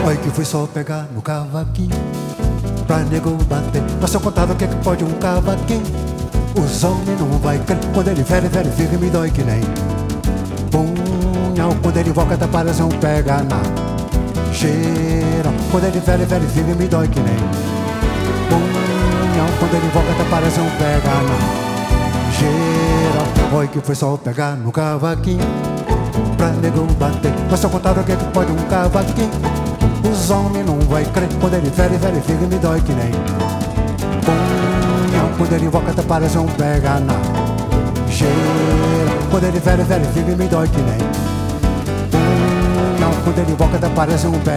Oi que foi só pegar no cavaquinho pra nego bater. Mas se eu contar o que é que pode um cavaquinho, os homens não vai crer. Quando ele fere, fica me dói que nem punhal. Quando ele invoca até parece um pega na cheira. Quando ele fere, fica me dói que nem punhal. Quando ele invoca até parece um pega na cheira. Oi que foi só pegar no cavaquinho pra nego bater. Mas se eu contar o que é que pode um cavaquinho, os homens não vai crer. Quando ele fere, fica me dói que nem punhal. Quando ele invoca até parece um pega na cheira. Quando ele fere, fica me dói que nem punhal. Quando ele invoca até parece um pega